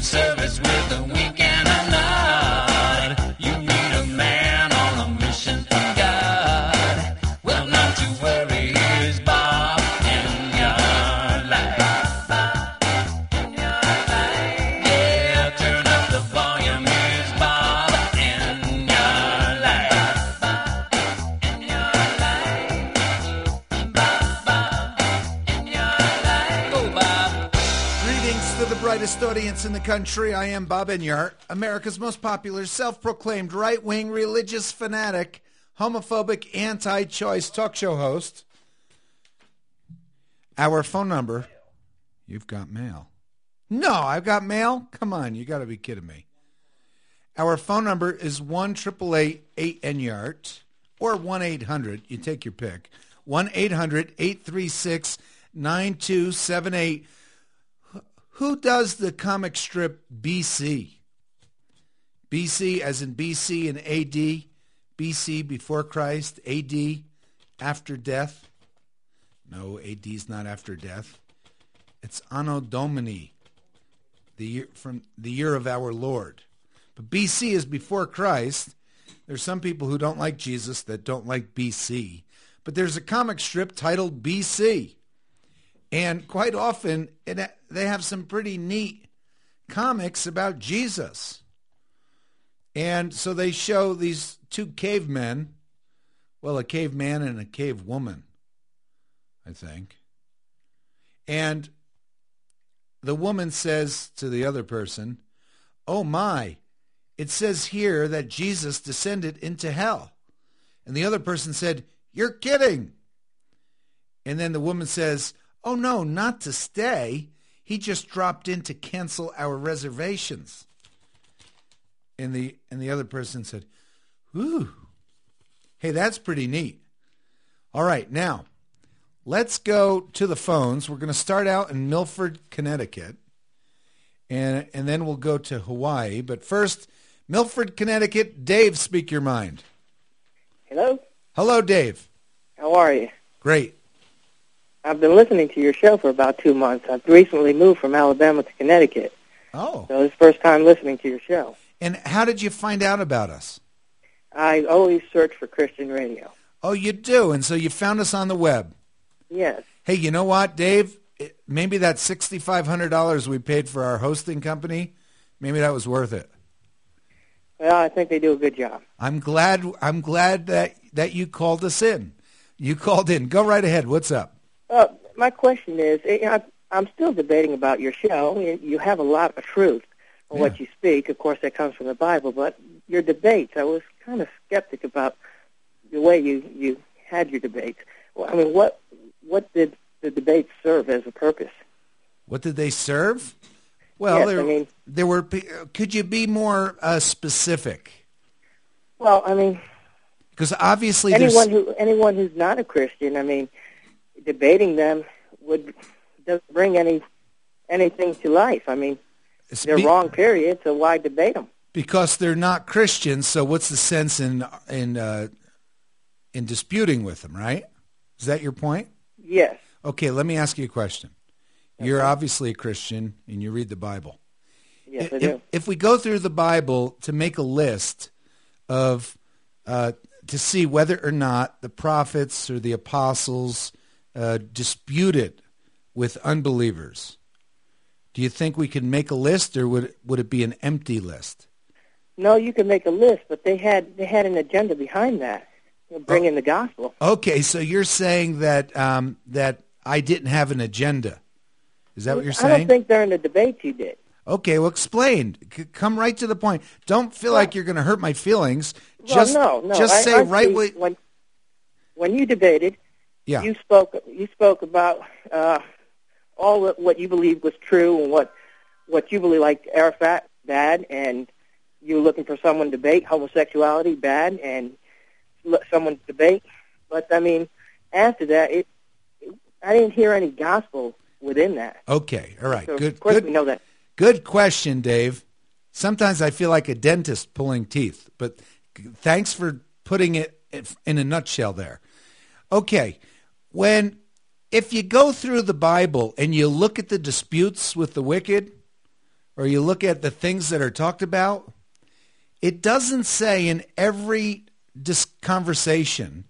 service with a wink and a nod. You need a man on a mission from God. Well, not to worry, here's Bob in your life. Bob in your life. Yeah, turn up the volume, here's Bob in your life. Bob in your life. Bob in your life. Go, Bob. Greetings to the brightest audience in the country. I am Bob Enyart, America's most popular self-proclaimed right-wing religious fanatic, homophobic, anti-choice talk show host. Our phone number, you've got mail. No, I've got mail? Come on, you got to be kidding me. Our phone number is 1-888-8-ENYART or 1-800, you take your pick, 1-800-836-9278. Who does the comic strip BC? BC as in BC and AD, BC before Christ, AD after death. No, AD is not after death. It's Anno Domini, the year from the year of our Lord. But BC is before Christ. There's some people who don't like Jesus that don't like BC. But there's a comic strip titled BC. And quite often, they have some pretty neat comics about Jesus. And so they show these two cavemen, well, a caveman and a cave woman, I think. And the woman says to the other person, "Oh my, it says here that Jesus descended into hell." And the other person said, "You're kidding." And then the woman says, "Oh no, not to stay. He just dropped in to cancel our reservations." And the other person said, "Ooh, hey, that's pretty neat." All right, now let's go to the phones. We're going to start out in Milford, Connecticut, and then we'll go to Hawaii. But first, Milford, Connecticut. Dave, speak your mind. Hello? Hello, Dave. How are you? Great. I've been listening to your show for about 2 months. I've recently moved from Alabama to Connecticut. Oh. So it's the first time listening to your show. And how did you find out about us? I always search for Christian radio. Oh, you do? And so you found us on the web. Yes. Hey, you know what, Dave? Maybe that $6,500 we paid for our hosting company, maybe that was worth it. Well, I think they do a good job. I'm glad that you called us in. You called in. Go right ahead. What's up? My question is, I'm still debating about your show. You have a lot of truth in what you speak. Of course, that comes from the Bible. But your debates, I was kind of skeptic about the way you had your debates. Well, I mean, what did the debates serve as a purpose? What did they serve? Well, yes, there were. Could you be more specific? Well, I mean, because obviously anyone who's not a Christian, I mean, debating them doesn't bring anything to life. I mean, they're wrong, period. So why debate them? Because they're not Christians. So what's the sense in disputing with them? Right? Is that your point? Yes. Okay. Let me ask you a question. Okay. You're obviously a Christian, and you read the Bible. Yes, I do. If we go through the Bible to make a list of to see whether or not the prophets or the apostles disputed with unbelievers, do you think we could make a list, or would it be an empty list? No, you can make a list, but they had an agenda behind that, bringing the gospel. Okay, so you're saying that that I didn't have an agenda. Is that what you're saying? I don't think during the debates you did. Okay, well, explain. Come right to the point. Don't feel like you're going to hurt my feelings. Well, just no. Just say right what. When you debated, you spoke about all what you believe was true and what you believe, like Arafat, bad, and you were looking for someone to debate homosexuality, bad, and someone to debate. But I mean, after that, I didn't hear any gospel within that. Okay, all right, so good. Of course, we know that. Good question, Dave. Sometimes I feel like a dentist pulling teeth, but thanks for putting it in a nutshell there. Okay, if you go through the Bible and you look at the disputes with the wicked, or you look at the things that are talked about, it doesn't say in every conversation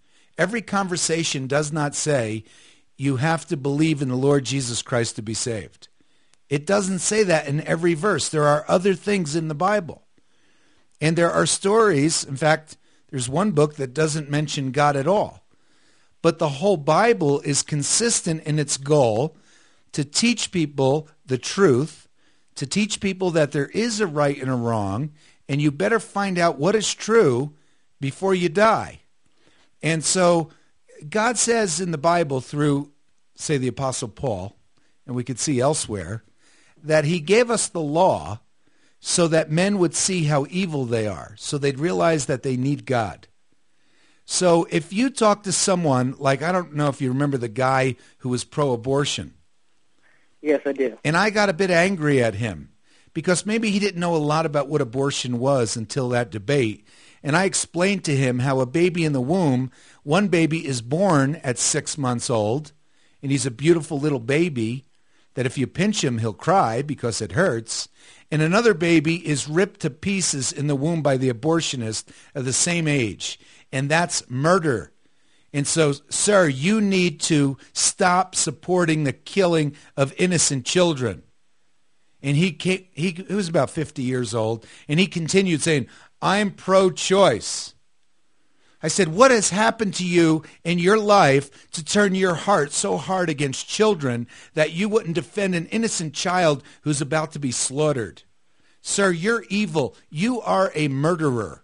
does not say you have to believe in the Lord Jesus Christ to be saved. It doesn't say that in every verse. There are other things in the Bible. And there are stories. In fact, there's one book that doesn't mention God at all. But the whole Bible is consistent in its goal to teach people the truth, to teach people that there is a right and a wrong, and you better find out what is true before you die. And so God says in the Bible through, say, the Apostle Paul, and we could see elsewhere, that he gave us the law so that men would see how evil they are, so they'd realize that they need God. So if you talk to someone, like, I don't know if you remember the guy who was pro-abortion. Yes, I do. And I got a bit angry at him because maybe he didn't know a lot about what abortion was until that debate. And I explained to him how a baby in the womb, one baby is born at 6 months old, and he's a beautiful little baby that if you pinch him, he'll cry because it hurts. And another baby is ripped to pieces in the womb by the abortionist of the same age. And that's murder. And so, sir, you need to stop supporting the killing of innocent children. And he was about 50 years old, and he continued saying, I'm pro-choice. I said, what has happened to you in your life to turn your heart so hard against children that you wouldn't defend an innocent child who's about to be slaughtered? Sir, you're evil. You are a murderer.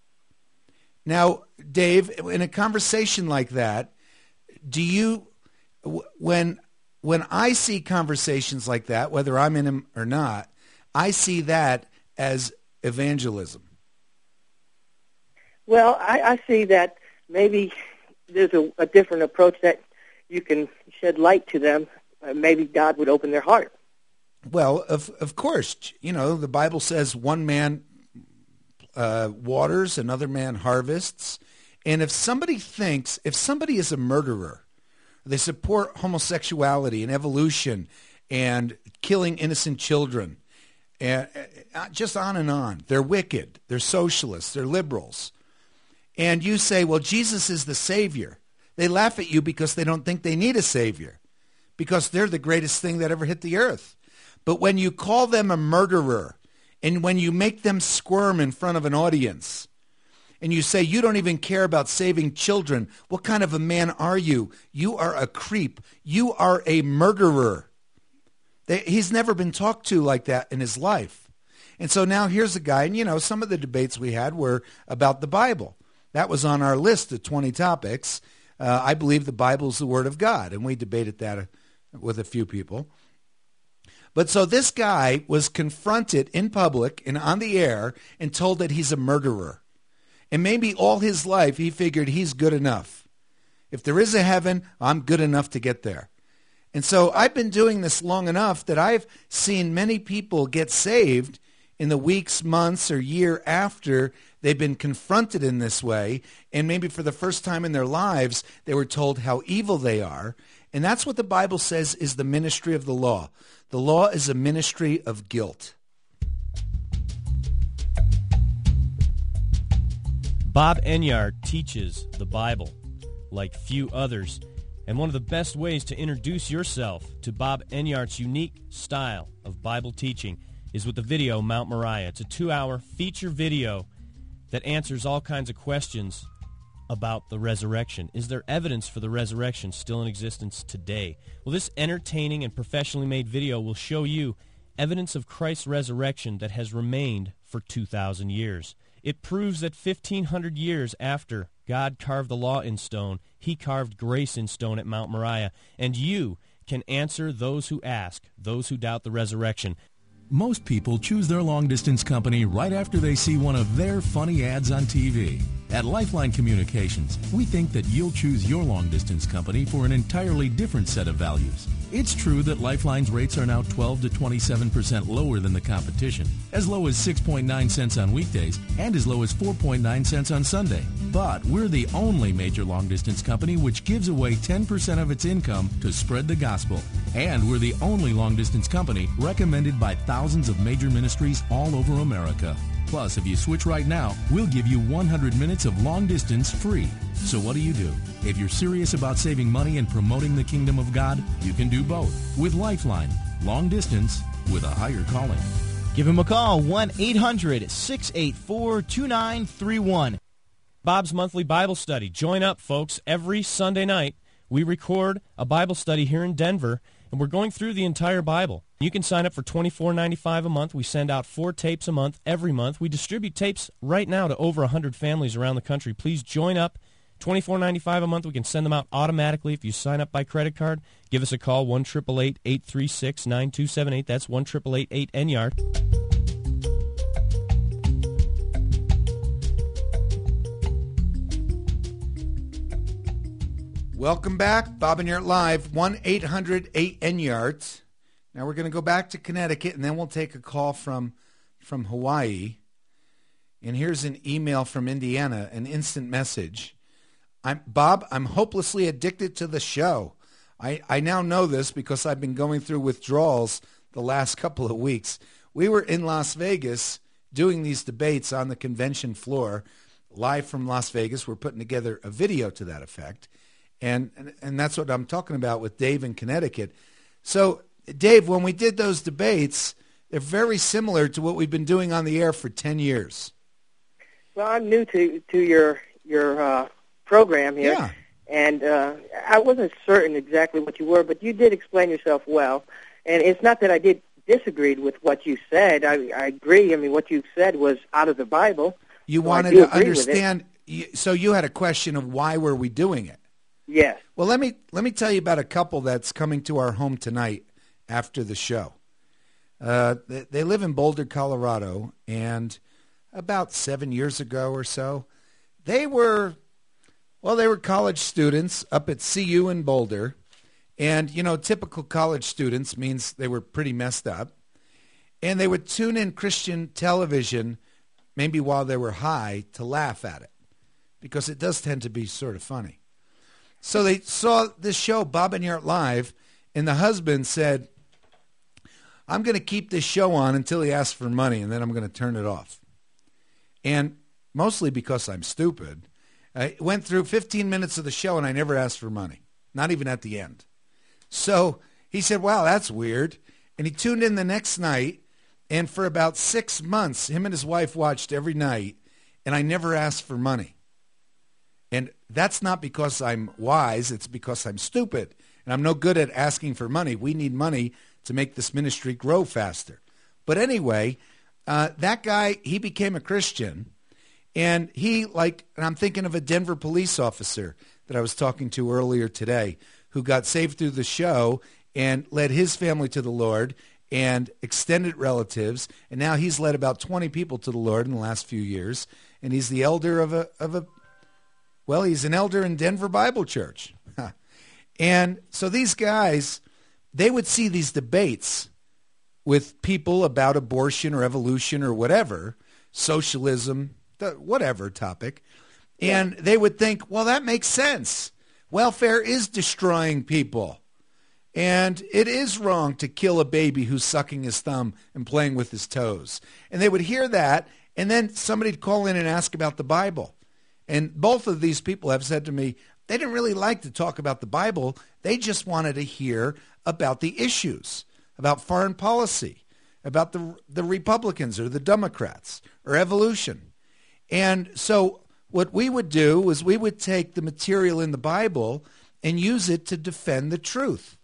Now, Dave, in a conversation like that, do you, when I see conversations like that, whether I'm in them or not, I see that as evangelism. Well, I see that maybe there's a different approach that you can shed light to them. Maybe God would open their heart. Well, of course, you know, the Bible says one man waters, another man harvests. And if somebody is a murderer, they support homosexuality and evolution and killing innocent children, and just on and on. They're wicked. They're socialists. They're liberals. And you say, well, Jesus is the Savior. They laugh at you because they don't think they need a Savior, because they're the greatest thing that ever hit the earth. But when you call them a murderer, and when you make them squirm in front of an audience, and you say you don't even care about saving children, what kind of a man are you? You are a creep. You are a murderer. He's never been talked to like that in his life. And so now here's a guy, and you know, some of the debates we had were about the Bible. That was on our list of 20 topics. I believe the Bible is the Word of God, and we debated that with a few people. But so this guy was confronted in public and on the air and told that he's a murderer. And maybe all his life he figured he's good enough. If there is a heaven, I'm good enough to get there. And so I've been doing this long enough that I've seen many people get saved in the weeks, months, or year after they've been confronted in this way. And maybe for the first time in their lives, they were told how evil they are. And that's what the Bible says is the ministry of the law. The law is a ministry of guilt. Bob Enyart teaches the Bible like few others, and one of the best ways to introduce yourself to Bob Enyart's unique style of Bible teaching is with the video Mount Moriah. It's a 2-hour feature video that answers all kinds of questions about the resurrection. Is there evidence for the resurrection still in existence today? Well, this entertaining and professionally made video will show you evidence of Christ's resurrection that has remained for 2,000 years. It proves that 1,500 years after God carved the law in stone, he carved grace in stone at Mount Moriah. And you can answer those who ask, those who doubt the resurrection. Most people choose their long-distance company right after they see one of their funny ads on TV. At Lifeline Communications, we think that you'll choose your long-distance company for an entirely different set of values. It's true that Lifeline's rates are now 12 to 27% lower than the competition, as low as 6.9 cents on weekdays and as low as 4.9 cents on Sunday. But we're the only major long-distance company which gives away 10% of its income to spread the gospel. And we're the only long-distance company recommended by thousands of major ministries all over America. Plus, if you switch right now, we'll give you 100 minutes of long distance free. So what do? If you're serious about saving money and promoting the kingdom of God, you can do both with Lifeline. Long distance with a higher calling. Give him a call, 1-800-684-2931. Bob's Monthly Bible Study. Join up, folks. Every Sunday night, we record a Bible study here in Denver, and we're going through the entire Bible. You can sign up for $24.95 a month. We send out 4 tapes a month every month. We distribute tapes right now to over 100 families around the country. Please join up. $24.95 a month. We can send them out automatically if you sign up by credit card. Give us a call, 1-888-836-9278. That's 1-888-8-NYARD. Welcome back. Bob and Yart Live, 1-800-8-NYARD. Now we're going to go back to Connecticut, and then we'll take a call from Hawaii. And here's an email from Indiana, an instant message. Bob, I'm hopelessly addicted to the show. I now know this because I've been going through withdrawals the last couple of weeks. We were in Las Vegas doing these debates on the convention floor, live from Las Vegas. We're putting together a video to that effect. And that's what I'm talking about with Dave in Connecticut. So, Dave, when we did those debates, they're very similar to what we've been doing on the air for 10 years. Well, I'm new to your program here, Yeah. And I wasn't certain exactly what you were, but you did explain yourself well. And it's not that I did disagree with what you said. I agree. I mean, what you said was out of the Bible. You so wanted to understand, so you had a question of why were we doing it? Yes. Well, let me tell you about a couple that's coming to our home tonight after the show. They live in Boulder, Colorado, and about 7 years ago or so, they were college students up at CU in Boulder, and, typical college students means they were pretty messed up, and they would tune in Christian television maybe while they were high to laugh at it, because it does tend to be sort of funny. So they saw this show, Bob and Yart Live, and the husband said, I'm going to keep this show on until he asks for money, and then I'm going to turn it off. And mostly because I'm stupid, I went through 15 minutes of the show, and I never asked for money, not even at the end. So he said, wow, that's weird. And he tuned in the next night, and for about 6 months, him and his wife watched every night, and I never asked for money. And that's not because I'm wise, it's because I'm stupid. And I'm no good at asking for money. We need money to make this ministry grow faster. But anyway, that guy, he became a Christian. And and I'm thinking of a Denver police officer that I was talking to earlier today who got saved through the show and led his family to the Lord and extended relatives. And now he's led about 20 people to the Lord in the last few years. And he's the elder he's an elder in Denver Bible Church. And so these guys, they would see these debates with people about abortion or evolution or whatever, socialism, whatever topic, and they would think, well, that makes sense. Welfare is destroying people, and it is wrong to kill a baby who's sucking his thumb and playing with his toes. And they would hear that, and then somebody would call in and ask about the Bible. And both of these people have said to me, they didn't really like to talk about the Bible. They just wanted to hear about the issues, about foreign policy, about the Republicans or the Democrats or evolution. And so what we would do was we would take the material in the Bible and use it to defend the truth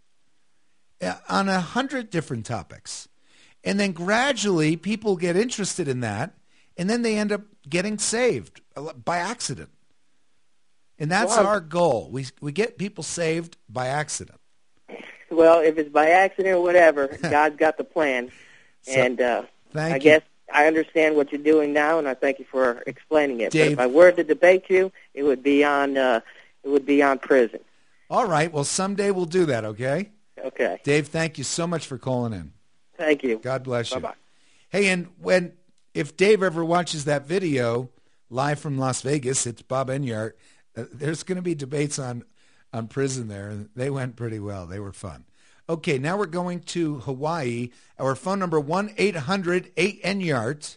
on 100 different topics. And then gradually people get interested in that, and then they end up getting saved by accident. And that's our goal. We get people saved by accident. Well, if it's by accident or whatever, God's got the plan. And I guess I understand what you're doing now, and I thank you for explaining it. Dave, but if I were to debate you, it would be on prison. All right. Well, someday we'll do that, okay? Okay. Dave, thank you so much for calling in. Thank you. God bless you. Bye-bye. Hey, and if Dave ever watches that video live from Las Vegas, it's Bob Enyart. There's going to be debates on prison there, and they went pretty well. They were fun. Okay, now we're going to Hawaii. Our phone number, 1-800-8-NYART,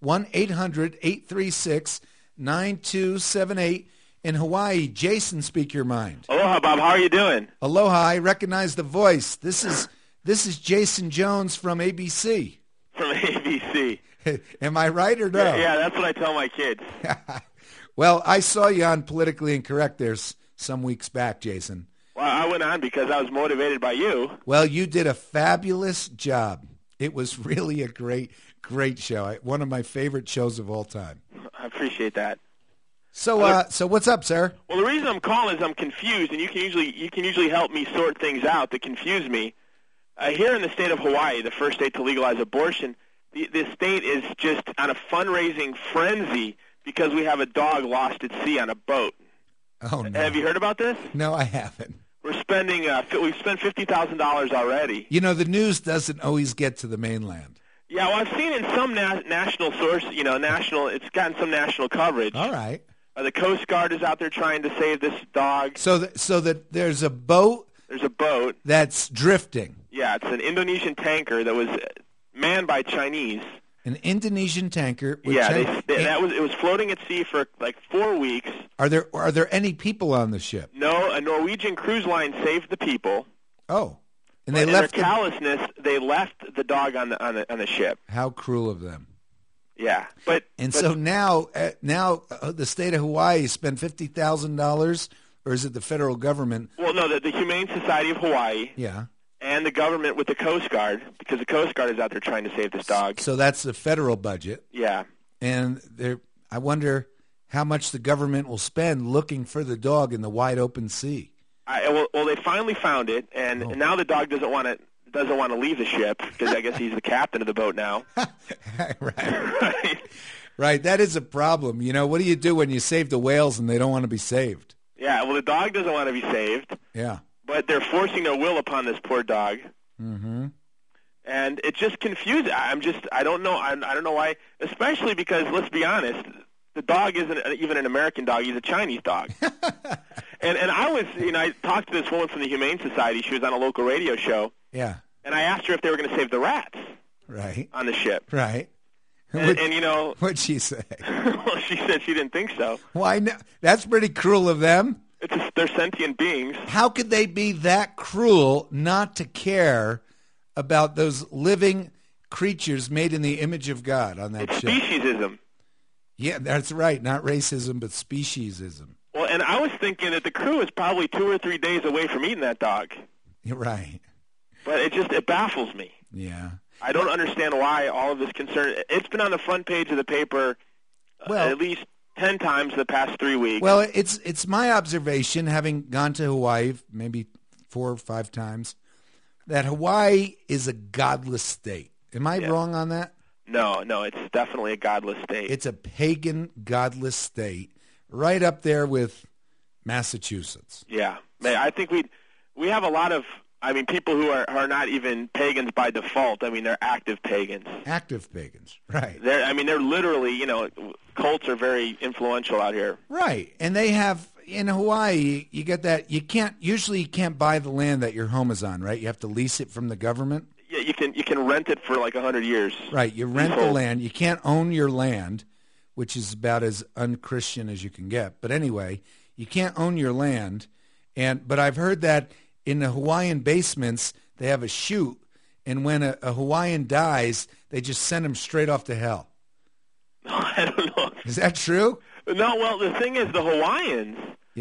1-800-836-9278. In Hawaii, Jason, speak your mind. Aloha, Bob. How are you doing? Aloha. I recognize the voice. This is Jason Jones from ABC. From ABC. Am I right or no? Yeah, that's what I tell my kids. Well, I saw you on Politically Incorrect there some weeks back, Jason. Well, I went on because I was motivated by you. Well, you did a fabulous job. It was really a great show. One of my favorite shows of all time. I appreciate that. So what's up, sir? Well, the reason I'm calling is I'm confused, and you can usually help me sort things out that confuse me. Here in the state of Hawaii, the first state to legalize abortion, the state is just on a fundraising frenzy because we have a dog lost at sea on a boat. Oh no! Have you heard about this? No, I haven't. We've spent $50,000 already. You know, the news doesn't always get to the mainland. Yeah, well, I've seen in some national source, it's gotten some national coverage. All right. The Coast Guard is out there trying to save this dog. So that there's a boat. There's a boat that's drifting. Yeah, it's an Indonesian tanker that was manned by Chinese. An Indonesian tanker. With it was floating at sea for like 4 weeks. Are there any people on the ship? No, a Norwegian cruise line saved the people. Oh, and in their callousness, they left the dog on the ship. How cruel of them. Yeah, so now the state of Hawaii spent $50,000, or is it the federal government? Well, no, the Humane Society of Hawaii. Yeah. And the government with the Coast Guard, because the Coast Guard is out there trying to save this dog. So that's the federal budget. Yeah. And I wonder how much the government will spend looking for the dog in the wide open sea. Well, they finally found it, and now the dog doesn't want to leave the ship because I guess he's the captain of the boat now. Right. Right. That is a problem. You know, what do you do when you save the whales and they don't want to be saved? Yeah. Well, the dog doesn't want to be saved. Yeah. But they're forcing their will upon this poor dog. Mm-hmm. And it's just confusing. I don't know. I don't know why. Especially because, let's be honest, the dog isn't even an American dog. He's a Chinese dog. and I talked to this woman from the Humane Society. She was on a local radio show. Yeah. And I asked her if they were going to save the rats. Right. On the ship. Right. And what'd she say? Well, she said she didn't think so. Why not? That's pretty cruel of them. They're sentient beings. How could they be that cruel not to care about those living creatures made in the image of God on that ship? It's speciesism. Yeah, that's right. Not racism, but speciesism. Well, and I was thinking that the crew is probably 2 or 3 days away from eating that dog. You're right. But it baffles me. Yeah. I don't understand why all of this concern. It's been on the front page of the paper at least 10 times the past 3 weeks. Well, it's my observation, having gone to Hawaii maybe 4 or 5 times, that Hawaii is a godless state. Am I wrong on that? No, it's definitely a godless state. It's a pagan, godless state, right up there with Massachusetts. Yeah. I think we have a lot of, people who are not even pagans by default. They're active pagans. Active pagans, right. They're literally, cults are very influential out here. Right. And they have, in Hawaii, you get that, you can't buy the land that your home is on, right? You have to lease it from the government. Yeah, you can rent it for like 100 years. Right. You rent the land. You can't own your land, which is about as unchristian as you can get. But anyway, you can't own your land. But I've heard that in the Hawaiian basements, they have a chute, and when a Hawaiian dies, they just send him straight off to hell. I don't know. Is that true? No. Well, the thing is, the Hawaiians,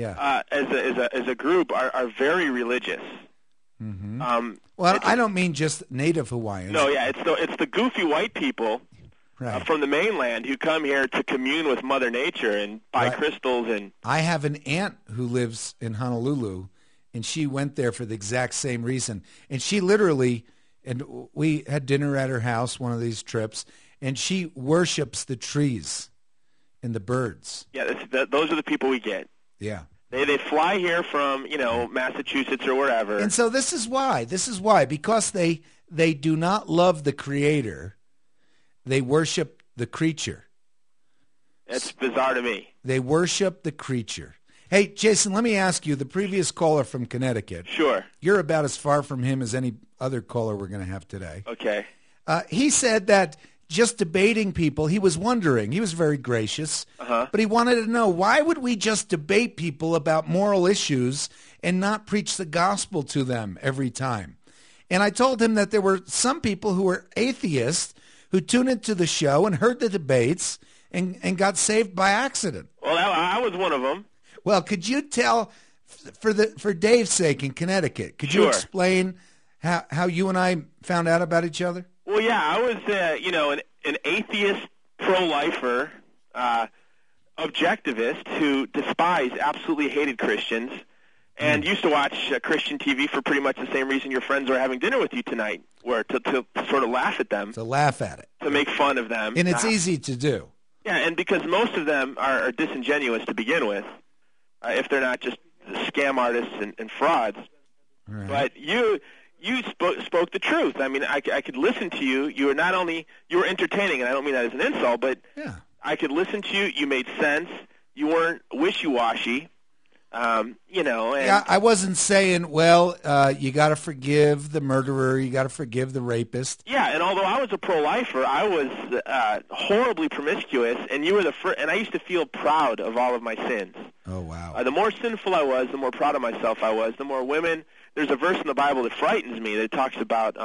as a group, are very religious. Mm-hmm. I don't mean just native Hawaiians. No, yeah, it's the goofy white people from the mainland who come here to commune with Mother Nature and buy crystals. And I have an aunt who lives in Honolulu, and she went there for the exact same reason. And she literally, and we had dinner at her house one of these trips, and she worships the trees and the birds. Yeah, those are the people we get. Yeah. They fly here from, Massachusetts or wherever. And so this is why. Because they do not love the Creator, they worship the creature. It's bizarre to me. They worship the creature. Hey, Jason, let me ask you, the previous caller from Connecticut. Sure. You're about as far from him as any other caller we're going to have today. Okay. He said that just debating people, he was wondering, he was very gracious, but he wanted to know, why would we just debate people about moral issues and not preach the gospel to them every time? And I told him that there were some people who were atheists who tuned into the show and heard the debates and got saved by accident. Well, I was one of them. Well, could you tell, for Dave's sake in Connecticut, could you Sure. explain how you and I found out about each other? Well, yeah, I was, an atheist, pro-lifer, objectivist who despised, absolutely hated Christians, and used to watch Christian TV for pretty much the same reason your friends are having dinner with you tonight, where to sort of laugh at them, To laugh at it. to make fun of them. And it's easy to do. Yeah, and because most of them are disingenuous to begin with, if they're not just scam artists and frauds. Right. But you spoke the truth. I mean, I could listen to you. You were entertaining, and I don't mean that as an insult, but Yeah. I could listen to you. You made sense. You weren't wishy-washy. And Yeah, I wasn't saying, well, you got to forgive the murderer, you got to forgive the rapist. yeah, and although I was a pro-lifer, I was horribly promiscuous, and you were the first. And I used to feel proud of all of my sins. Oh, wow. The more sinful I was, the more proud of myself I was. The more women. There's a verse in the Bible that frightens me that talks about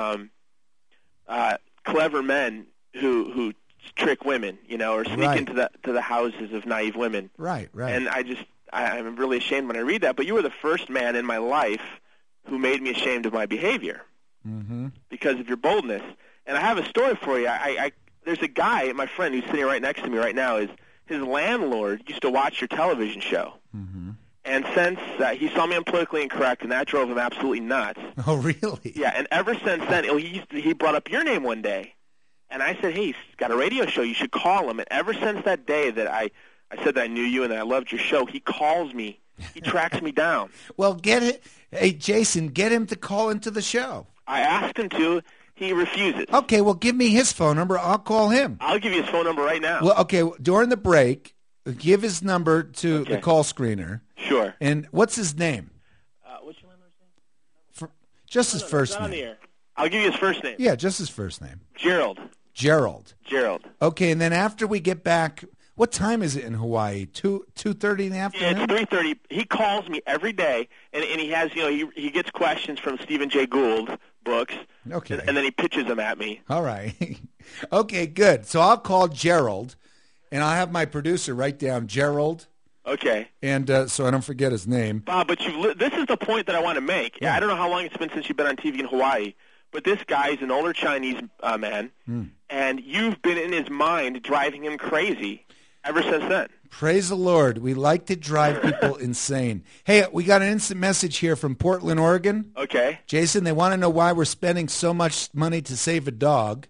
clever men who trick women, or sneak Right. into the houses of naive women. Right. And I'm really ashamed when I read that. But you were the first man in my life who made me ashamed of my behavior because of your boldness. And I have a story for you. There's a guy, my friend, who's sitting right next to me right now. His landlord used to watch your television show. And since he saw me on Politically Incorrect, and that drove him absolutely nuts. Oh, really? Yeah, and ever since then, he brought up your name one day. And I said, hey, he's got a radio show. You should call him. And ever since that day that I said that I knew you and that I loved your show, he calls me. He tracks me down. Well, get it. Hey, Jason, get him to call into the show. I asked him to. He refuses. Okay, well, give me his phone number. I'll call him. I'll give you his phone number right now. Well, okay, during the break, give his number to the Okay. call screener. Sure. And what's his name? What's your landlord's name? Just his first Not on the name. air. I'll give you his first name. Yeah, just his first name. Gerald. Gerald. Okay, and then after we get back, what time is it in Hawaii? 2:30 in the Yeah, afternoon? it's 3:30. He calls me every day, and he has, he gets questions from Stephen Jay Gould books, Okay. and then he pitches them at me. All right. Okay, good. So I'll call Gerald, and I'll have my producer write down Gerald, Okay. and so I don't forget his name. Bob, but this is the point that I want to make. Yeah. I don't know how long it's been since you've been on TV in Hawaii, but this guy is an older Chinese man, and you've been in his mind driving him crazy ever since then. Praise the Lord. We like to drive people insane. Hey, we got an instant message here from Portland, Oregon. Okay. Jason, they want to know why we're spending so much money to save a dog.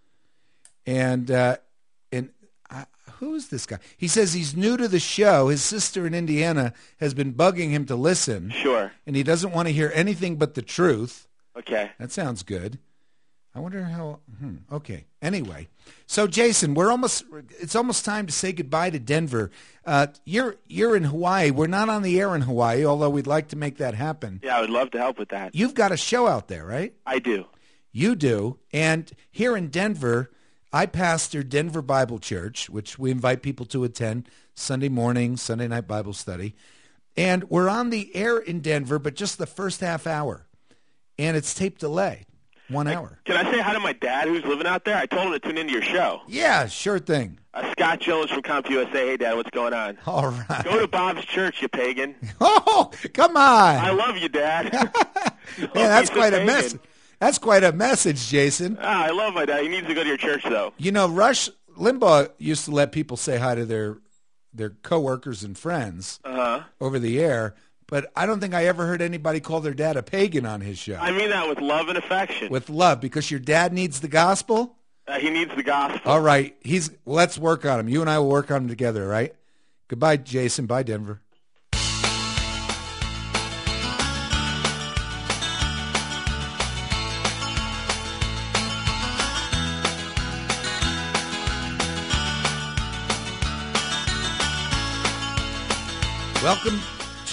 And who is this guy? He says he's new to the show. His sister in Indiana has been bugging him to listen. Sure. And he doesn't want to hear anything but the truth. Okay. That sounds good. I wonder how. Okay. Anyway, so Jason, it's almost time to say goodbye to Denver. You're in Hawaii. We're not on the air in Hawaii, although we'd like to make that happen. Yeah, I would love to help with that. You've got a show out there, right? I do. You do. And here in Denver, I pastor Denver Bible Church, which we invite people to attend Sunday morning, Sunday night Bible study. And we're on the air in Denver, but just the first half hour. And it's tape delay, 1 hour. Can I say hi to my dad who's living out there? I told him to tune into your show. Yeah, sure thing. Scott Jones from CompUSA. Hey, Dad, what's going on? All right. Go to Bob's church, you pagan. Oh, come on. I love you, Dad. Man, that's Piece of quite a pagan. message. That's quite a message, Jason. I love my dad. He needs to go to your church, though. You know, Rush Limbaugh used to let people say hi to their coworkers and friends over the air, but I don't think I ever heard anybody call their dad a pagan on his show. I mean that with love and affection. With love, because your dad needs the gospel? He needs the gospel. All right. Let's work on him. You and I will work on him together, all right? Goodbye, Jason. Bye, Denver.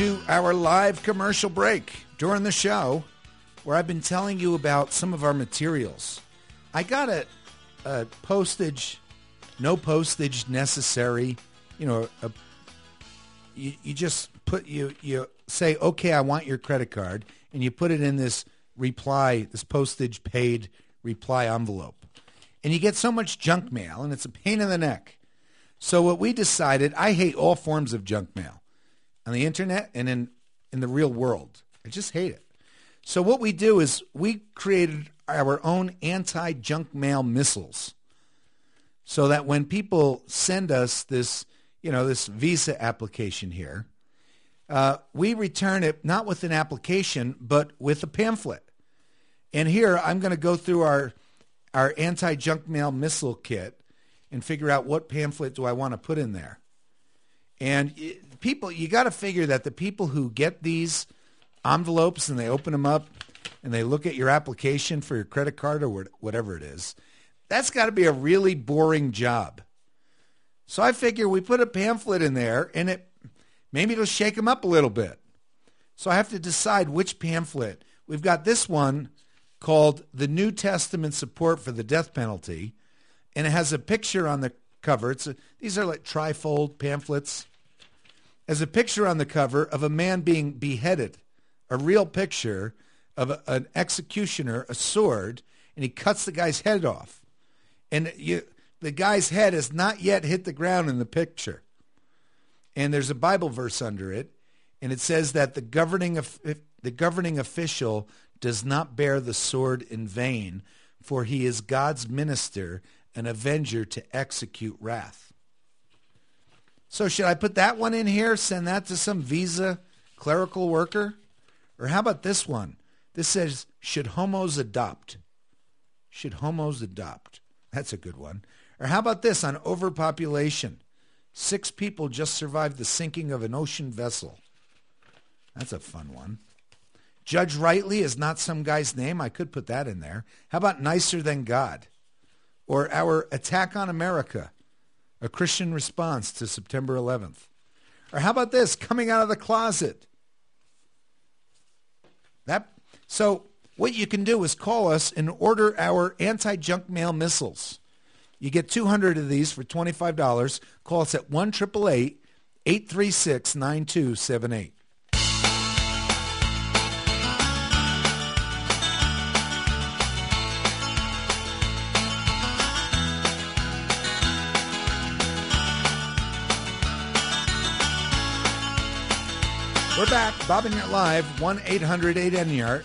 to our live commercial break during the show where I've been telling you about some of our materials. I got a postage, no postage necessary, you just put, you say, okay, I want your credit card, and you put it in this postage paid reply envelope. And you get so much junk mail, and it's a pain in the neck. So what we decided, I hate all forms of junk mail on the internet and in the real world. I just hate it. So what we do is we created our own anti-junk mail missiles so that when people send us this, this Visa application here, we return it not with an application, but with a pamphlet. And here I'm going to go through our anti-junk mail missile kit and figure out what pamphlet do I want to put in there. And people, you got to figure that the people who get these envelopes and they open them up and they look at your application for your credit card or whatever it is, that's got to be a really boring job. So I figure we put a pamphlet in there and maybe it'll shake them up a little bit. So I have to decide which pamphlet. We've got this one called The New Testament Support for the Death Penalty, and it has a picture on the cover. These are like trifold pamphlets. There's a picture on the cover of a man being beheaded, a real picture of an executioner, a sword, and he cuts the guy's head off. And the guy's head has not yet hit the ground in the picture. And there's a Bible verse under it, and it says that the governing official does not bear the sword in vain, for he is God's minister, an avenger to execute wrath. So should I put that one in here, send that to some Visa clerical worker? Or how about this one? This says, should homos adopt? Should homos adopt? That's a good one. Or how about this on overpopulation? 6 people just survived the sinking of an ocean vessel. That's a fun one. Judge Rightly is not some guy's name. I could put that in there. How about nicer than God? Or our attack on America, a Christian response to September 11th. Or how about this, coming out of the closet? So what you can do is call us and order our anti-junk mail missiles. You get 200 of these for $25. Call us at 1-888-836-9278. We're back. Bob and Yart Live, 1-800-8-NYART,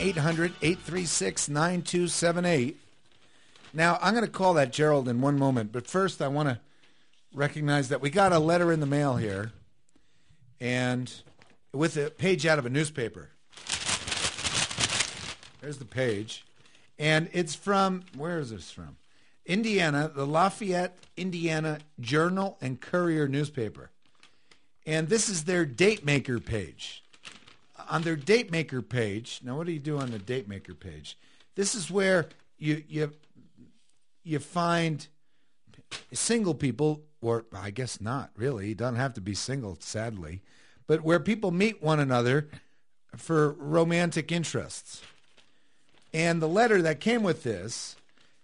1-800-836-9278. Now, I'm going to call that Gerald in one moment, but first I want to recognize that we got a letter in the mail here, and with a page out of a newspaper. There's the page. And it's from, where is this from? Indiana, the Lafayette, Indiana Journal and Courier newspaper. And this is their Date Maker page. On their Date Maker page, now what do you do on the Date Maker page? This is where you find single people, or I guess not really, you don't have to be single, sadly, but where people meet one another for romantic interests. And the letter that came with this,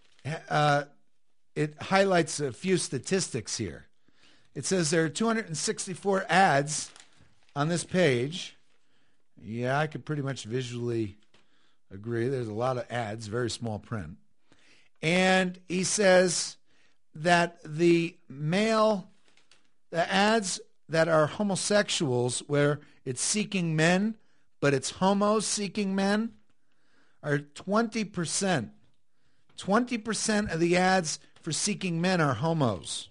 it highlights a few statistics here. It says there are 264 ads on this page. Yeah, I could pretty much visually agree. There's a lot of ads, very small print. And he says that the ads that are homosexuals, where it's seeking men, but it's homos seeking men, are 20%. 20% of the ads for seeking men are homos.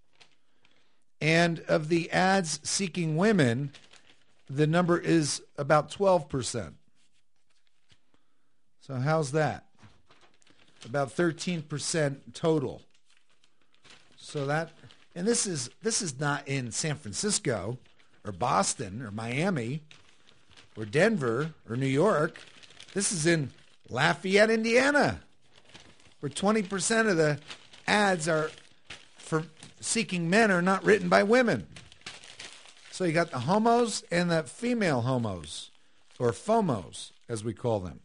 And of the ads seeking women, the number is about 12%. So how's that? About 13% total. So that, and this is not in San Francisco or Boston or Miami or Denver or New York. This is in Lafayette, Indiana, where 20% of the ads are for seeking men are not written by women. So you got the homos and the female homos, or FOMOs, as we call them.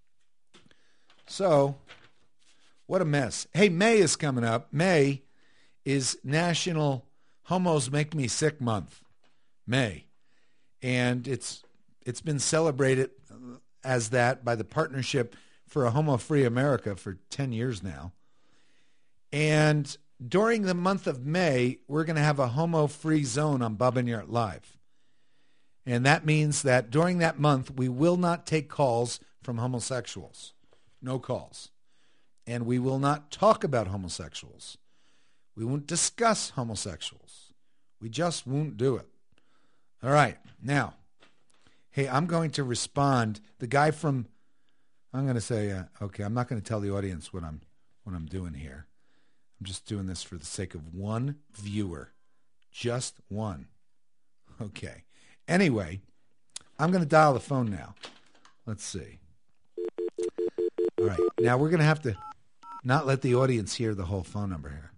So, what a mess. Hey, May is coming up. May is National Homos Make Me Sick Month. May. And it's been celebrated as that by the Partnership for a Homo-Free America for 10 years now. And during the month of May, we're going to have a homo-free zone on Bob Enyart Live. And that means that during that month, we will not take calls from homosexuals. No calls. And we will not talk about homosexuals. We won't discuss homosexuals. We just won't do it. All right. Now, hey, I'm going to respond. The guy from, I'm going to say, okay, I'm not going to tell the audience what I'm doing here. I'm just doing this for the sake of one viewer. Just one. Okay. Anyway, I'm going to dial the phone now. Let's see. All right. Now we're going to have to not let the audience hear the whole phone number here.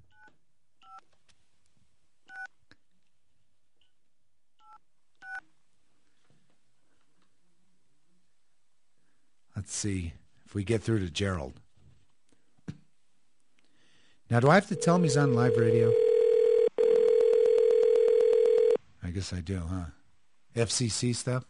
Let's see if we get through to Gerald. Now, do I have to tell him he's on live radio? I guess I do, huh? FCC stuff?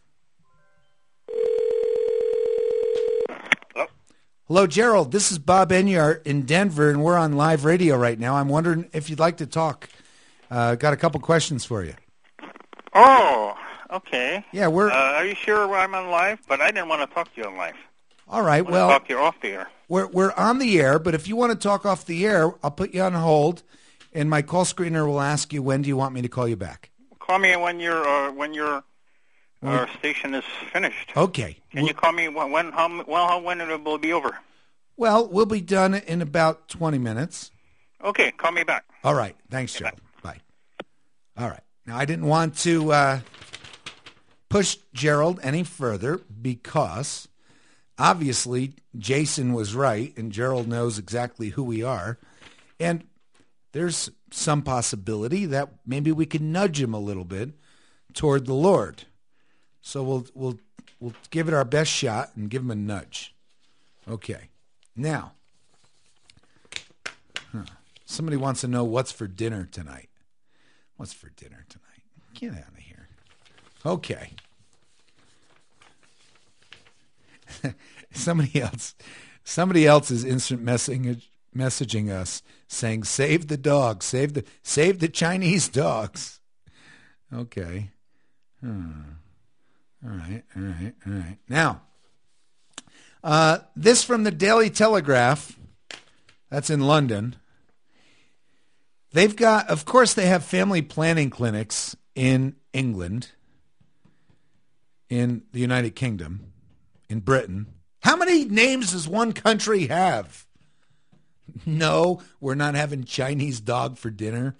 Hello, Gerald. This is Bob Enyart in Denver, and we're on live radio right now. I'm wondering if you'd like to talk. Got a couple questions for you. Oh, okay. Yeah, we're... are you sure I'm on live? But I didn't want to talk to you on live. All right, well... talk to you off the air. We're on the air, but if you want to talk off the air, I'll put you on hold, and my call screener will ask you, when do you want me to call you back? Call me when your station is finished. Okay. Can you call me when it will be over? Well, we'll be done in about 20 minutes. Okay, call me back. All right. Thanks, Gerald. Bye. All right. Now, I didn't want to push Gerald any further because obviously Jason was right and Gerald knows exactly who we are. And there's some possibility that maybe we can nudge him a little bit toward the Lord. So we'll give it our best shot and give him a nudge. Okay. Now, somebody wants to know what's for dinner tonight. What's for dinner tonight? Get out of here. Okay. Somebody else is instant messaging us saying, "Save the dogs, save the Chinese dogs." Okay. All right. Now, this from the Daily Telegraph. That's in London. They've got, of course, they have family planning clinics in England, in the United Kingdom, in Britain. How many names does one country have? No, we're not having Chinese dog for dinner.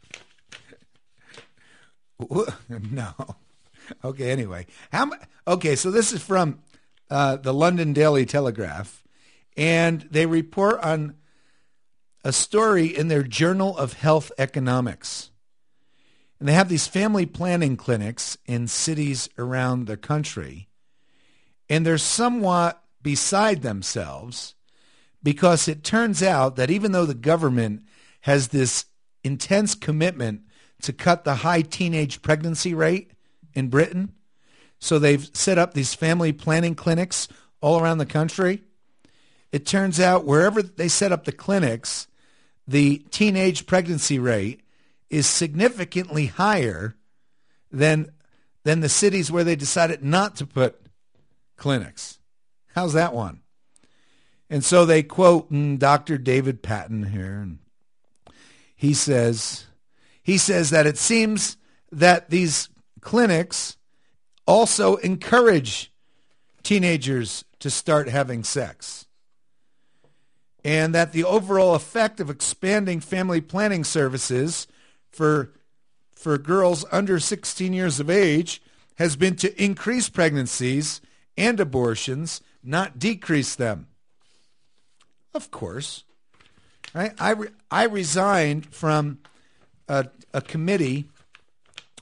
No. Okay, anyway. Okay, so this is from the London Daily Telegraph, and they report on a story in their Journal of Health Economics. And they have these family planning clinics in cities around the country, and they're somewhat beside themselves because it turns out that even though the government has this intense commitment to cut the high teenage pregnancy rate in Britain, so they've set up these family planning clinics all around the country. It turns out wherever they set up the clinics, the teenage pregnancy rate is significantly higher than the cities where they decided not to put clinics. How's that one? And so they quote Dr. David Patton here. And he says that it seems that these clinics also encourage teenagers to start having sex, and that the overall effect of expanding family planning services for girls under 16 years of age has been to increase pregnancies and abortions, not decrease them. Of course. Right? I resigned from a committee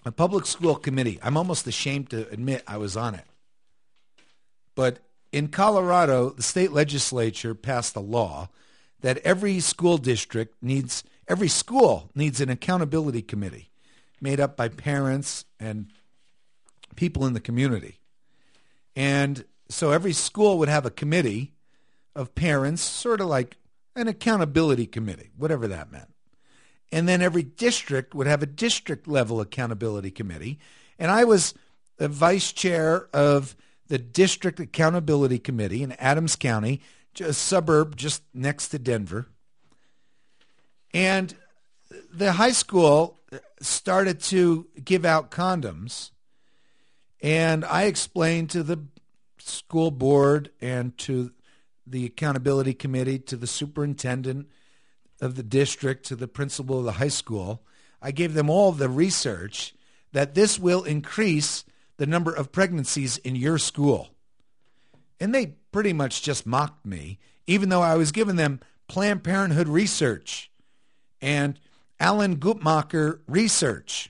a public school committee. I'm almost ashamed to admit I was on it. But in Colorado, the state legislature passed a law that every school needs an accountability committee made up by parents and people in the community. And so every school would have a committee of parents, sort of like an accountability committee, whatever that meant. And then every district would have a district-level accountability committee. And I was the vice chair of the District Accountability Committee in Adams County, a suburb just next to Denver. And the high school started to give out condoms. And I explained to the school board and to the accountability committee, to the superintendent of the district, to the principal of the high school, I gave them all the research that this will increase the number of pregnancies in your school. And they pretty much just mocked me, even though I was giving them Planned Parenthood research and Alan Guttmacher research.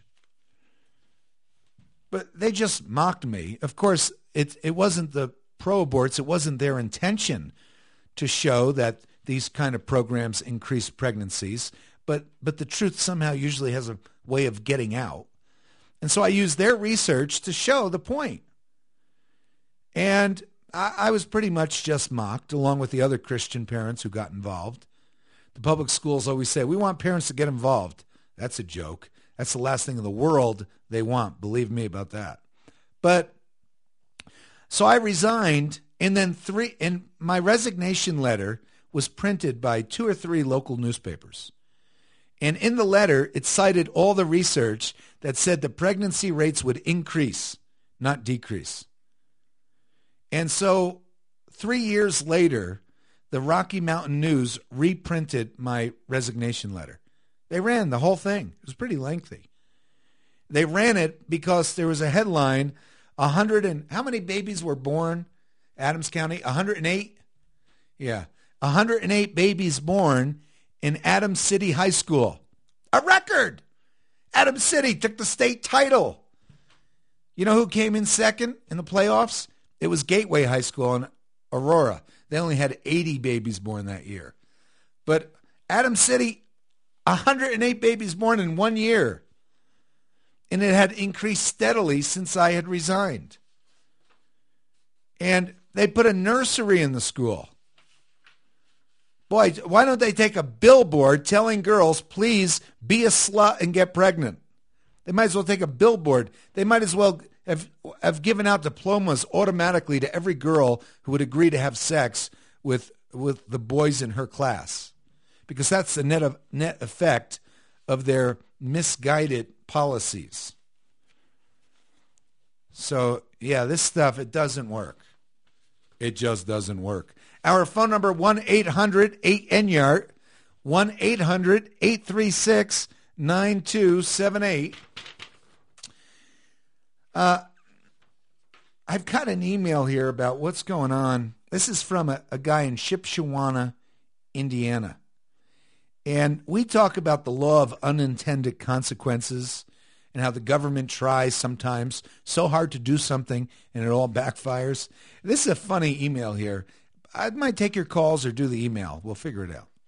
But they just mocked me. Of course, it wasn't the pro-aborts, it wasn't their intention to show that these kind of programs increase pregnancies, but the truth somehow usually has a way of getting out. And so I used their research to show the point. And I was pretty much just mocked, along with the other Christian parents who got involved. The public schools always say, we want parents to get involved. That's a joke. That's the last thing in the world they want. Believe me about that. But so I resigned, and then my resignation letter was printed by 2 or 3 local newspapers. And in the letter, it cited all the research that said the pregnancy rates would increase, not decrease. And so 3 years later, the Rocky Mountain News reprinted my resignation letter. They ran the whole thing. It was pretty lengthy. They ran it because there was a headline, how many babies were born, Adams County? 108? Yeah. 108 babies born in Adams City High School. A record! Adams City took the state title. You know who came in second in the playoffs? It was Gateway High School in Aurora. They only had 80 babies born that year. But Adams City, 108 babies born in 1 year. And it had increased steadily since I had resigned. And they put a nursery in the school. Boy, why don't they take a billboard telling girls, please be a slut and get pregnant? They might as well take a billboard. They might as well have given out diplomas automatically to every girl who would agree to have sex with the boys in her class. Because that's the net effect of their misguided policies. So, yeah, this stuff, it doesn't work. It just doesn't work. Our phone number, 1-800-8-NYART, 1-800-836-9278. I've got an email here about what's going on. This is from a guy in Shipshewana, Indiana. And we talk about the law of unintended consequences and how the government tries sometimes so hard to do something and it all backfires. This is a funny email here. I might take your calls or do the email. We'll figure it out.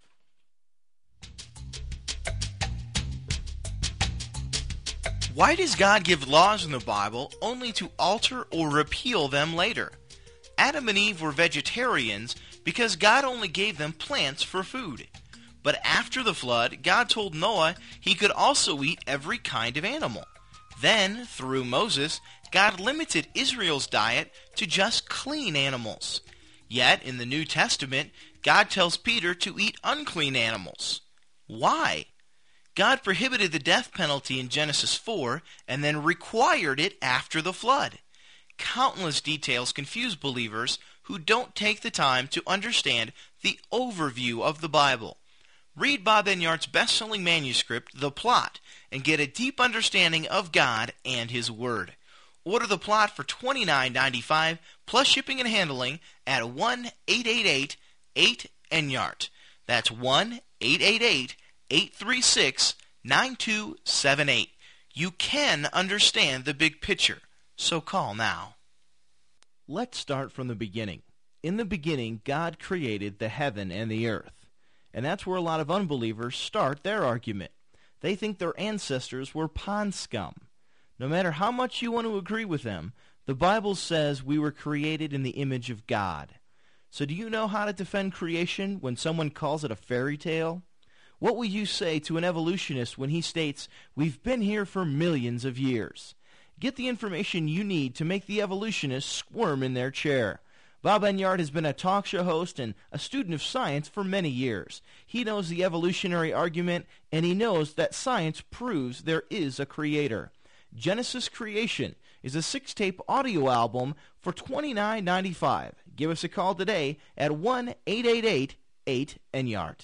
Why does God give laws in the Bible only to alter or repeal them later? Adam and Eve were vegetarians because God only gave them plants for food. But after the flood, God told Noah he could also eat every kind of animal. Then, through Moses, God limited Israel's diet to just clean animals. Yet, in the New Testament, God tells Peter to eat unclean animals. Why? God prohibited the death penalty in Genesis 4 and then required it after the flood. Countless details confuse believers who don't take the time to understand the overview of the Bible. Read Bob Enyart's best-selling manuscript, The Plot, and get a deep understanding of God and His Word. Order The Plot for $29.95 plus shipping and handling at 1-888-8-ENYART. That's 1-888-836-9278. You can understand the big picture, so call now. Let's start from the beginning. In the beginning, God created the heaven and the earth. And that's where a lot of unbelievers start their argument. They think their ancestors were pond scum. No matter how much you want to agree with them, the Bible says we were created in the image of God. So do you know how to defend creation when someone calls it a fairy tale? What will you say to an evolutionist when he states, we've been here for millions of years? Get the information you need to make the evolutionist squirm in their chair. Bob Enyart has been a talk show host and a student of science for many years. He knows the evolutionary argument, and he knows that science proves there is a creator. Genesis Creation is a 6-tape audio album for $29.95. Give us a call today at 1-888-8-ENYART.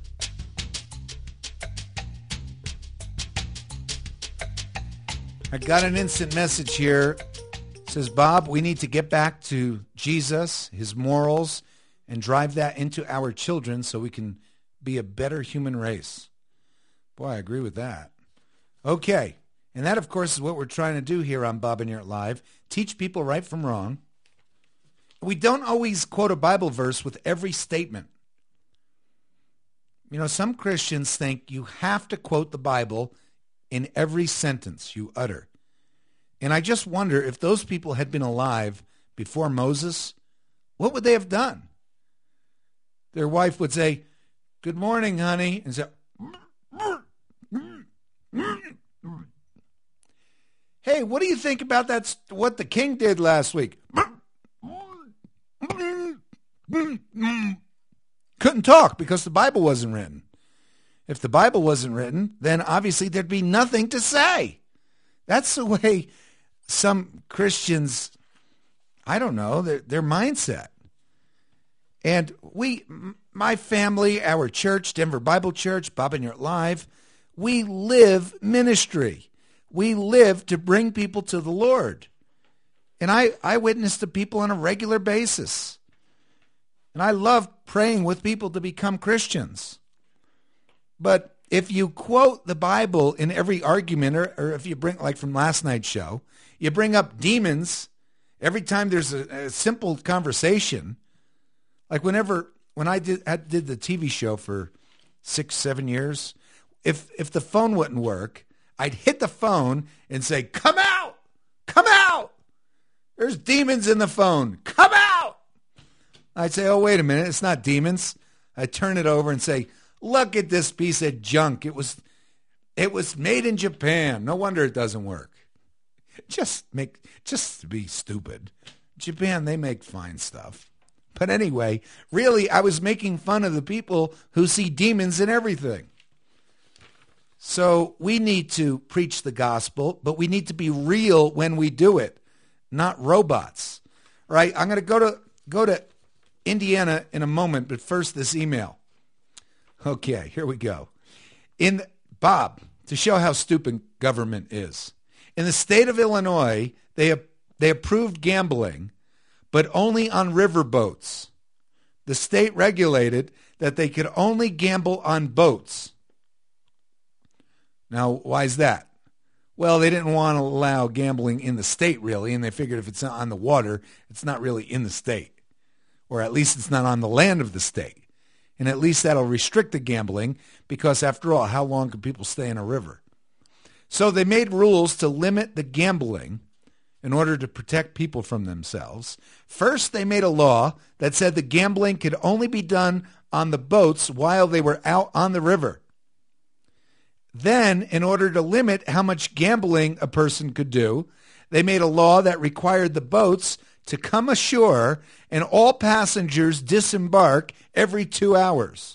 I got an instant message here. It says, Bob, we need to get back to Jesus, his morals, and drive that into our children so we can be a better human race. Boy, I agree with that. Okay. And that, of course, is what we're trying to do here on Bob Enyart Live. Teach people right from wrong. We don't always quote a Bible verse with every statement. You know, some Christians think you have to quote the Bible in every sentence you utter. And I just wonder if those people had been alive before Moses, what would they have done? Their wife would say, "Good morning, honey," and say, "Hey, what do you think about that? What the king did last week?" Couldn't talk because the Bible wasn't written. If the Bible wasn't written, then obviously there'd be nothing to say. That's the way some Christians, I don't know, their mindset. And my family, our church, Denver Bible Church, Bob Enyart Live, we live ministry. We live to bring people to the Lord. And I witness to people on a regular basis. And I love praying with people to become Christians. But if you quote the Bible in every argument, or if you bring, like from last night's show, you bring up demons every time there's a simple conversation, like when I did the TV show for 6-7 years, if the phone wouldn't work, I'd hit the phone and say, "Come out! Come out! There's demons in the phone. Come out!" I'd say, "Oh, wait a minute, it's not demons." I'd turn it over and say, "Look at this piece of junk. It was made in Japan. No wonder it doesn't work." Just to be stupid. Japan, they make fine stuff. But anyway, really, I was making fun of the people who see demons in everything. So we need to preach the gospel, but we need to be real when we do it, not robots. All right, I'm going to go to Indiana in a moment, but first this email. Okay, here we go. Bob, to show how stupid government is. In the state of Illinois, they approved gambling, but only on riverboats. The state regulated that they could only gamble on boats. Now, why is that? Well, they didn't want to allow gambling in the state, really, and they figured if it's not on the water, it's not really in the state. Or at least it's not on the land of the state. And at least that'll restrict the gambling because, after all, how long can people stay in a river? So they made rules to limit the gambling in order to protect people from themselves. First, they made a law that said the gambling could only be done on the boats while they were out on the river. Then, in order to limit how much gambling a person could do, they made a law that required the boats to come ashore and all passengers disembark every 2 hours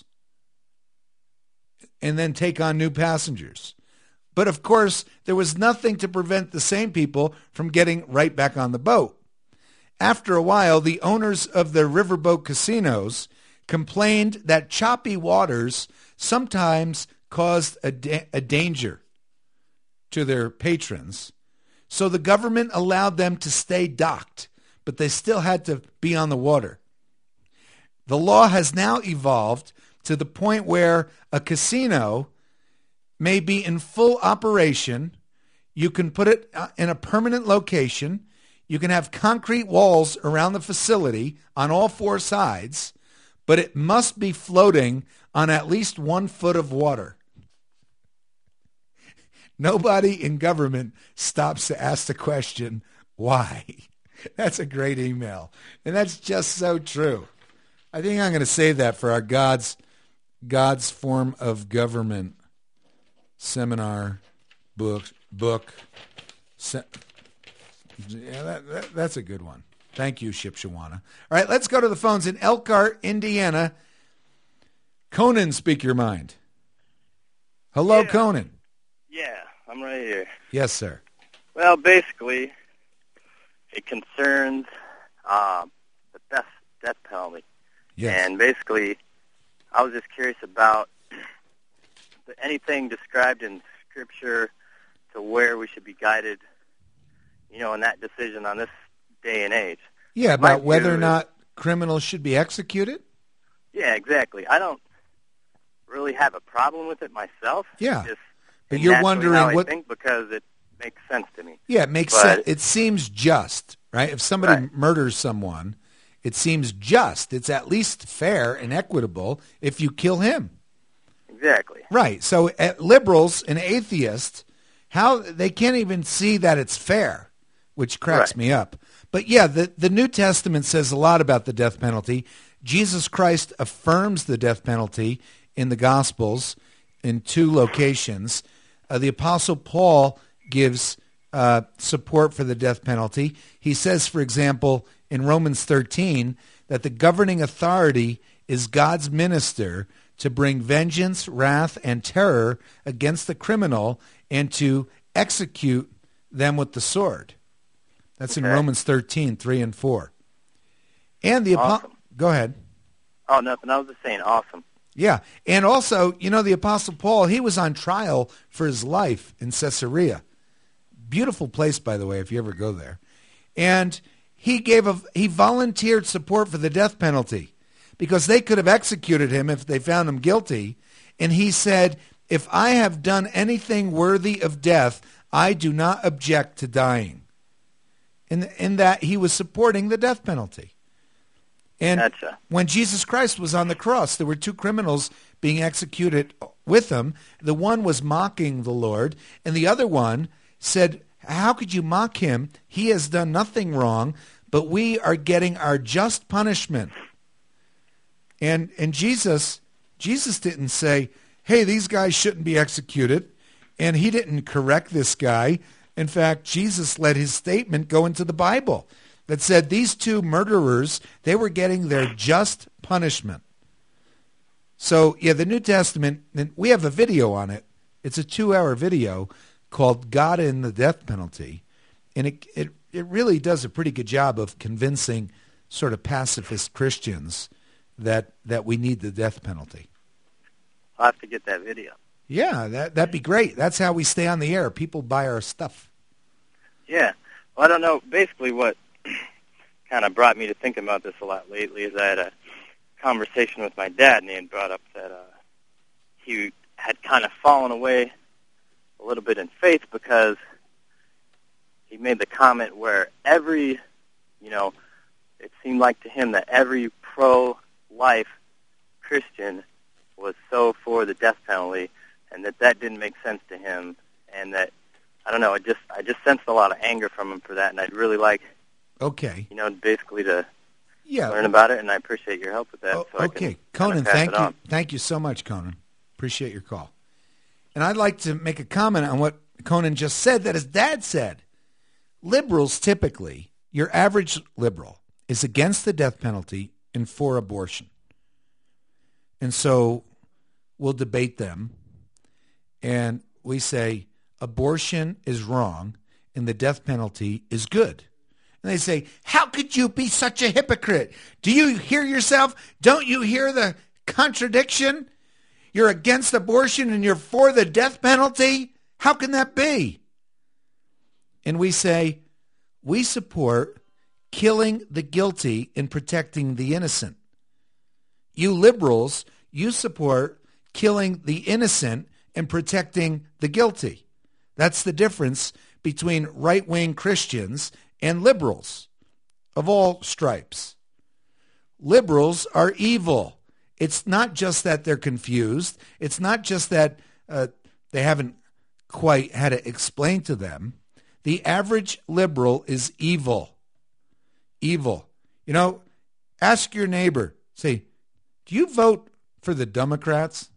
and then take on new passengers. But of course, there was nothing to prevent the same people from getting right back on the boat. After a while, the owners of the riverboat casinos complained that choppy waters sometimes caused a danger to their patrons. So the government allowed them to stay docked, but they still had to be on the water. The law has now evolved to the point where a casino may be in full operation. You can put it in a permanent location. You can have concrete walls around the facility on all four sides, but it must be floating on at least 1 foot of water. Nobody in government stops to ask the question, why? That's a great email. And that's just so true. I think I'm going to save that for our God's Form of Government seminar book. Yeah, that's a good one. Thank you, Shipshawana. All right, let's go to the phones in Elkhart, Indiana. Conan, speak your mind. Hello, yeah. Conan. Yeah, I'm right here. Yes, sir. Well, basically, it concerns the death penalty. Yes. And basically, I was just curious about anything described in Scripture to where we should be guided, in that decision on this day and age. Yeah, about whether or not criminals should be executed? Yeah, exactly. I don't really have a problem with it myself. Yeah. Just but you're wondering how what... I think because it makes sense to me. Yeah, it makes sense. It seems just, right? If somebody murders someone, it seems just. It's at least fair and equitable if you kill him. Exactly. Right. So liberals and atheists, how they can't even see that it's fair, which cracks me up. But yeah, the New Testament says a lot about the death penalty. Jesus Christ affirms the death penalty in the Gospels in 2 locations. The Apostle Paul gives support for the death penalty. He says, for example, in Romans 13, that the governing authority is God's minister to bring vengeance, wrath, and terror against the criminal and to execute them with the sword. That's in Romans 13, 3 and 4. And the Go ahead. Oh, nothing. I was just saying awesome. Yeah. And also, the Apostle Paul, he was on trial for his life in Caesarea. Beautiful place, by the way, if you ever go there. And he volunteered support for the death penalty because they could have executed him if they found him guilty. And he said, if I have done anything worthy of death, I do not object to dying. In that he was supporting the death penalty. And when Jesus Christ was on the cross, there were 2 criminals being executed with him. The one was mocking the Lord, and the other one said, how could you mock him? He has done nothing wrong, but we are getting our just punishment. And Jesus didn't say, hey, these guys shouldn't be executed, and he didn't correct this guy. In fact, Jesus let his statement go into the Bible that said these 2 murderers, they were getting their just punishment. So, yeah, the New Testament, we have a video on it. It's a 2-hour video called God and the Death Penalty. And it really does a pretty good job of convincing sort of pacifist Christians that we need the death penalty. I'll have to get that video. Yeah, that'd be great. That's how we stay on the air. People buy our stuff. Yeah. Well, I don't know. Basically what kind of brought me to thinking about this a lot lately is I had a conversation with my dad, and he had brought up that he had kind of fallen away a little bit in faith because he made the comment where it seemed like to him that every pro-life Christian was so for the death penalty, and that didn't make sense to him, and that, I don't know, I just sensed a lot of anger from him for that, and I'd really like, basically to learn about it, and I appreciate your help with that. Conan, thank you so much, Conan. Appreciate your call. And I'd like to make a comment on what Conan just said that his dad said. Liberals typically, your average liberal, is against the death penalty and for abortion. And so we'll debate them, and we say abortion is wrong and the death penalty is good. And they say, how could you be such a hypocrite? Do you hear yourself? Don't you hear the contradiction? You're against abortion and you're for the death penalty? How can that be? And we say, we support killing the guilty and protecting the innocent. You liberals, you support killing the innocent and protecting the guilty. That's the difference between right-wing Christians and liberals of all stripes. Liberals are evil. It's not just that they're confused. It's not just that they haven't quite had it explained to them. The average liberal is evil. Evil. You know, ask your neighbor, say, do you vote for the Democrats?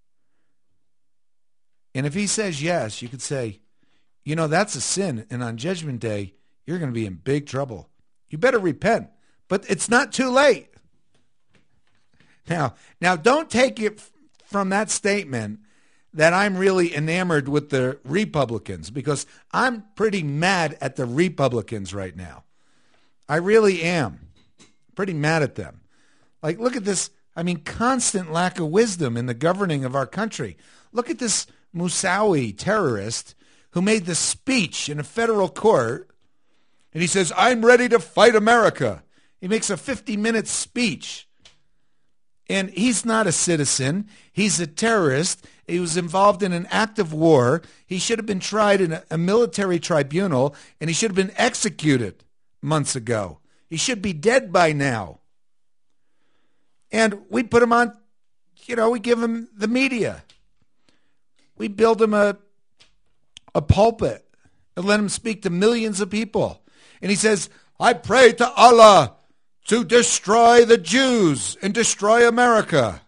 And if he says yes, you could say, you know, that's a sin, and on Judgment Day, you're going to be in big trouble. You better repent, but it's not too late. Now don't take it from that statement that I'm really enamored with the Republicans, because I'm pretty mad at the Republicans right now. I really am. Pretty mad at them. Like, look at this, constant lack of wisdom in the governing of our country. Look at this Moussaoui terrorist who made the speech in a federal court, and he says, I'm ready to fight America. He makes a 50-minute speech. And he's not a citizen. He's a terrorist. He was involved in an act of war. He should have been tried in a military tribunal, and he should have been executed months ago. He should be dead by now. And we put him on, we give him the media. We build him a pulpit and let him speak to millions of people. And he says, I pray to Allah to destroy the Jews and destroy America.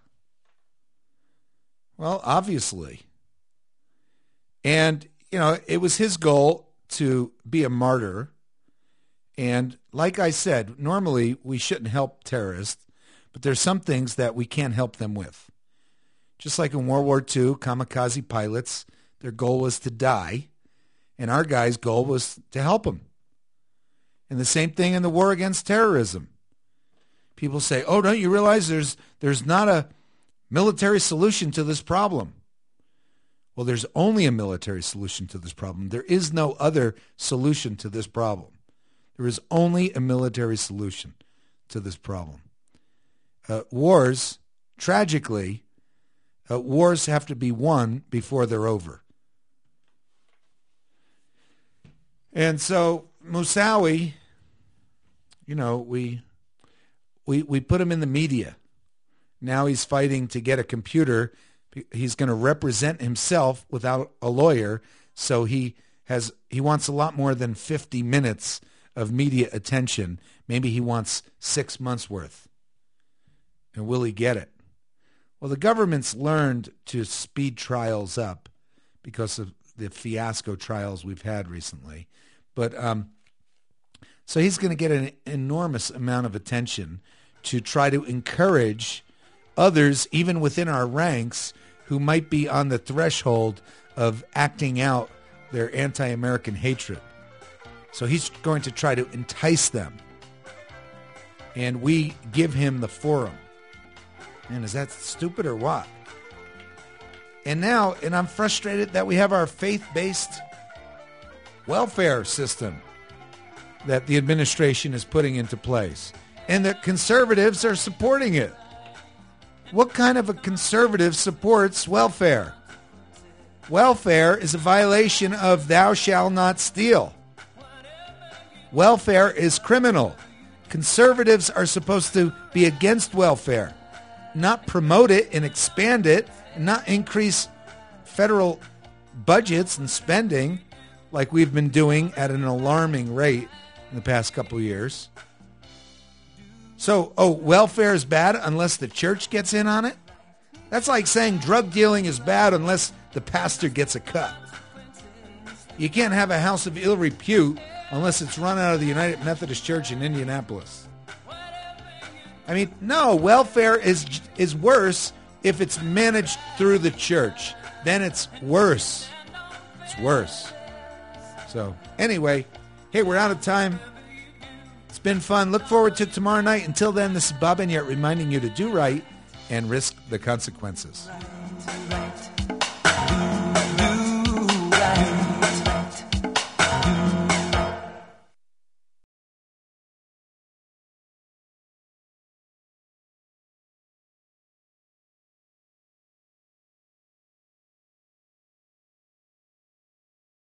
Well, obviously. And, it was his goal to be a martyr. And like I said, normally we shouldn't help terrorists, but there's some things that we can't help them with. Just like in World War II, kamikaze pilots, their goal was to die, and our guy's goal was to help them. And the same thing in the war against terrorism. People say, oh, don't you realize there's not a military solution to this problem? Well, there's only a military solution to this problem. There is no other solution to this problem. There is only a military solution to this problem. Wars, tragically, wars have to be won before they're over. And so Moussaoui, we put him in the media. Now he's fighting to get a computer. He's going to represent himself without a lawyer, so he wants a lot more than 50 minutes of media attention. Maybe he wants 6 months worth. And will he get it? Well, the government's learned to speed trials up because of the fiasco trials we've had recently. But so he's going to get an enormous amount of attention to try to encourage others, even within our ranks, who might be on the threshold of acting out their anti-American hatred. So he's going to try to entice them. And we give him the forum. Man, is that stupid or what? And I'm frustrated that we have our faith-based welfare system that the administration is putting into place. And the conservatives are supporting it. What kind of a conservative supports welfare? Welfare is a violation of thou shalt not steal. Welfare is criminal. Conservatives are supposed to be against welfare, not promote it and expand it, and not increase federal budgets and spending like we've been doing at an alarming rate in the past couple of years. So, welfare is bad unless the church gets in on it? That's like saying drug dealing is bad unless the pastor gets a cut. You can't have a house of ill repute unless it's run out of the United Methodist Church in Indianapolis. No, welfare is worse if it's managed through the church. Then it's worse. It's worse. So, anyway, hey, we're out of time. It's been fun. Look forward to tomorrow night. Until then, this is Bob Enyart reminding you to do right and risk the consequences.